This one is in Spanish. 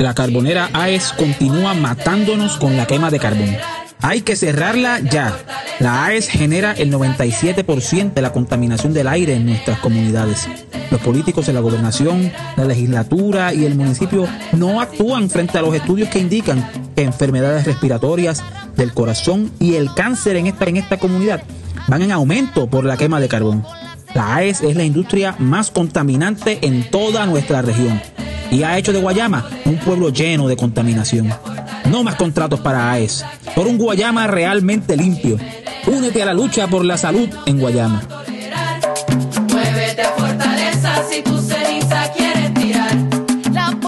La carbonera AES continúa matándonos con la quema de carbón. Hay que cerrarla ya. La AES genera el 97% de la contaminación del aire en nuestras comunidades. Los políticos de la gobernación, la legislatura y el municipio no actúan frente a los estudios que indican que enfermedades respiratorias del corazón y el cáncer en esta comunidad van en aumento por la quema de carbón. La AES es la industria más contaminante en toda nuestra región y ha hecho de Guayama un pueblo lleno de contaminación. No más contratos para AES. Por un Guayama realmente limpio. Únete a la lucha por la salud en Guayama.